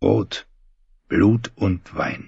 Brot, Blut und Wein.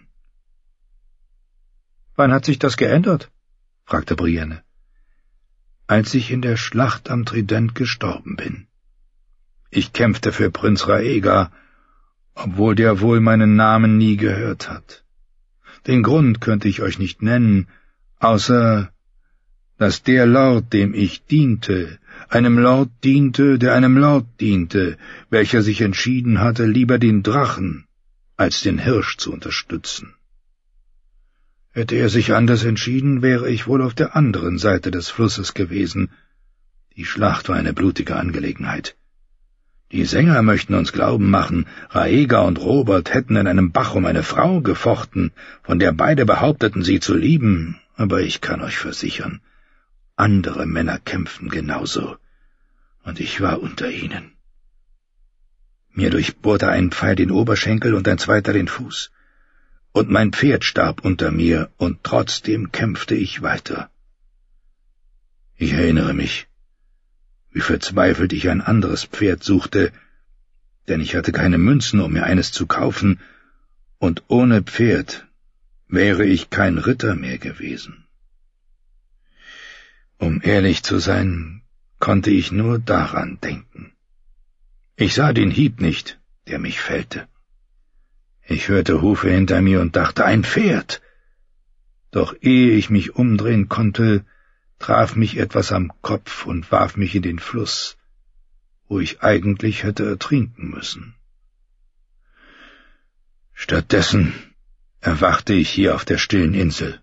»Wann hat sich das geändert?« fragte Brienne. »Als ich in der Schlacht am Trident gestorben bin. Ich kämpfte für Prinz Rhaegar, obwohl der wohl meinen Namen nie gehört hat. Den Grund könnte ich euch nicht nennen, außer dass der Lord, dem ich diente, einem Lord diente, der einem Lord diente, welcher sich entschieden hatte, lieber den Drachen als den Hirsch zu unterstützen. Hätte er sich anders entschieden, wäre ich wohl auf der anderen Seite des Flusses gewesen. Die Schlacht war eine blutige Angelegenheit. Die Sänger möchten uns glauben machen, Rhaegar und Robert hätten in einem Bach um eine Frau gefochten, von der beide behaupteten, sie zu lieben, aber ich kann euch versichern, andere Männer kämpften genauso, und ich war unter ihnen. Mir durchbohrte ein Pfeil den Oberschenkel und ein zweiter den Fuß, und mein Pferd starb unter mir, und trotzdem kämpfte ich weiter. Ich erinnere mich, wie verzweifelt ich ein anderes Pferd suchte, denn ich hatte keine Münzen, um mir eines zu kaufen, und ohne Pferd wäre ich kein Ritter mehr gewesen. Um ehrlich zu sein, konnte ich nur daran denken. Ich sah den Hieb nicht, der mich fällte. Ich hörte Hufe hinter mir und dachte, ein Pferd. Doch ehe ich mich umdrehen konnte, traf mich etwas am Kopf und warf mich in den Fluss, wo ich eigentlich hätte ertrinken müssen. Stattdessen erwachte ich hier auf der stillen Insel.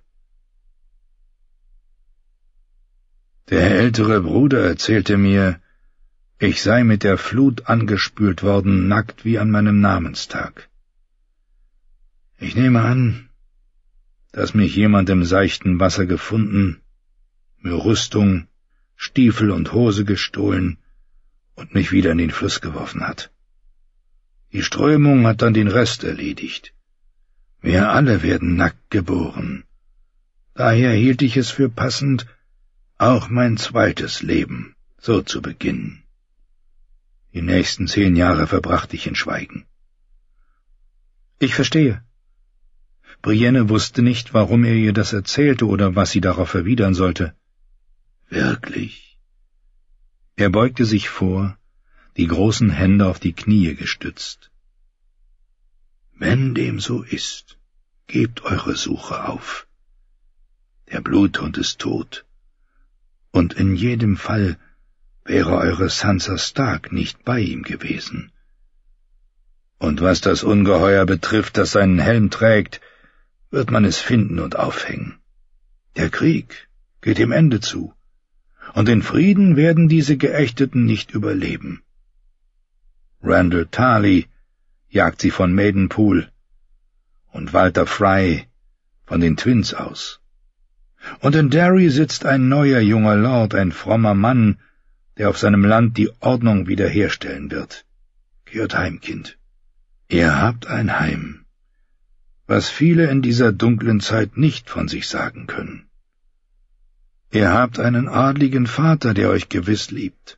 Der ältere Bruder erzählte mir, ich sei mit der Flut angespült worden, nackt wie an meinem Namenstag. Ich nehme an, dass mich jemand im seichten Wasser gefunden, mir Rüstung, Stiefel und Hose gestohlen und mich wieder in den Fluss geworfen hat. Die Strömung hat dann den Rest erledigt. Wir alle werden nackt geboren. Daher hielt ich es für passend, auch mein zweites Leben so zu beginnen. Die nächsten 10 Jahre verbrachte ich in Schweigen. Ich verstehe. Brienne wusste nicht, warum er ihr das erzählte oder was sie darauf erwidern sollte. Wirklich? Er beugte sich vor, die großen Hände auf die Knie gestützt. Wenn dem so ist, gebt eure Suche auf. Der Bluthund ist tot. Und in jedem Fall wäre eure Sansa Stark nicht bei ihm gewesen. Und was das Ungeheuer betrifft, das seinen Helm trägt, wird man es finden und aufhängen. Der Krieg geht dem Ende zu, und den Frieden werden diese Geächteten nicht überleben. Randall Tarly jagt sie von Maidenpool und Walter Frey von den Twins aus. Und in Derry sitzt ein neuer junger Lord, ein frommer Mann, der auf seinem Land die Ordnung wiederherstellen wird. Kehrt heim, Kind. Ihr habt ein Heim, was viele in dieser dunklen Zeit nicht von sich sagen können. Ihr habt einen adligen Vater, der euch gewiss liebt.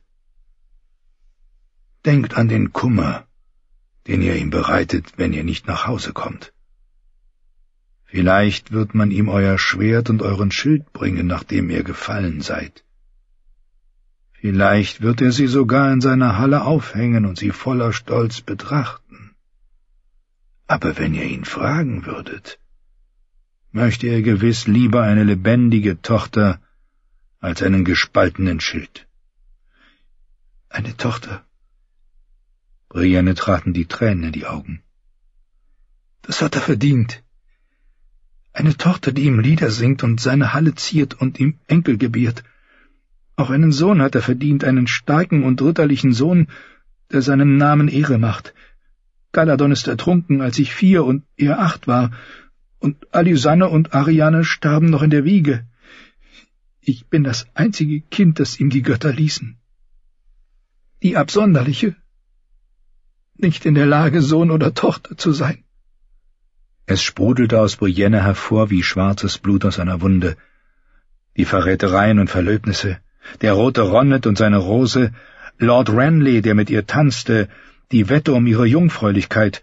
Denkt an den Kummer, den ihr ihm bereitet, wenn ihr nicht nach Hause kommt. Vielleicht wird man ihm euer Schwert und euren Schild bringen, nachdem ihr gefallen seid. Vielleicht wird er sie sogar in seiner Halle aufhängen und sie voller Stolz betrachten. Aber wenn ihr ihn fragen würdet, möchte er gewiss lieber eine lebendige Tochter als einen gespaltenen Schild. Eine Tochter. Brienne traten die Tränen in die Augen. Das hat er verdient. Eine Tochter, die ihm Lieder singt und seine Halle ziert und ihm Enkel gebiert. Auch einen Sohn hat er verdient, einen starken und ritterlichen Sohn, der seinem Namen Ehre macht. Galadon ist ertrunken, als ich 4 und er 8 war, und Alysanne und Arianne starben noch in der Wiege. Ich bin das einzige Kind, das ihm die Götter ließen. Die Absonderliche, nicht in der Lage, Sohn oder Tochter zu sein. Es sprudelte aus Brienne hervor wie schwarzes Blut aus einer Wunde. Die Verrätereien und Verlöbnisse, der rote Ronnet und seine Rose, Lord Renly, der mit ihr tanzte, die Wette um ihre Jungfräulichkeit,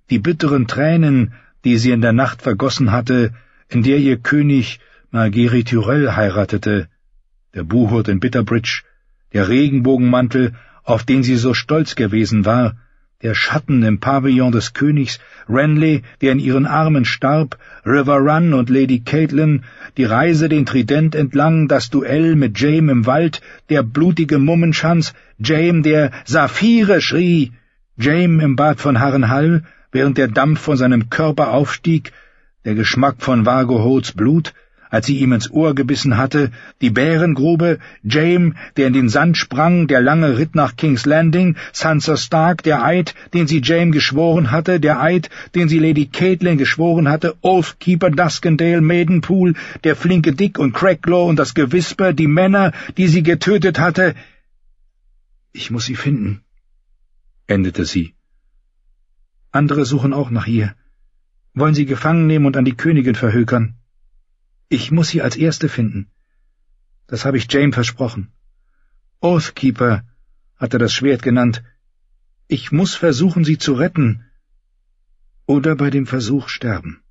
die bitteren Tränen, die sie in der Nacht vergossen hatte, in der ihr König Marguerite Tyrrell heiratete, der Buhurt in Bitterbridge, der Regenbogenmantel, auf den sie so stolz gewesen war, der Schatten im Pavillon des Königs, Renly, der in ihren Armen starb, River Run und Lady Catelyn, die Reise den Trident entlang, das Duell mit Jaime im Wald, der blutige Mummenschanz, Jaime, der »Saphire« schrie, Jaime im Bad von Harrenhal, während der Dampf von seinem Körper aufstieg, der Geschmack von Vargohols Blut, als sie ihm ins Ohr gebissen hatte, die Bärengrube, Jaime, der in den Sand sprang, der lange Ritt nach King's Landing, Sansa Stark, der Eid, den sie Jaime geschworen hatte, der Eid, den sie Lady Catelyn geschworen hatte, Oathkeeper, Duskendale, Maidenpool, der flinke Dick und Craiglaw und das Gewisper, die Männer, die sie getötet hatte. »Ich muss sie finden«, endete sie. »Andere suchen auch nach ihr, wollen sie gefangen nehmen und an die Königin verhökern. Ich muss sie als Erste finden. Das habe ich Jaime versprochen. Oathkeeper hat er das Schwert genannt. Ich muss versuchen, sie zu retten oder bei dem Versuch sterben.«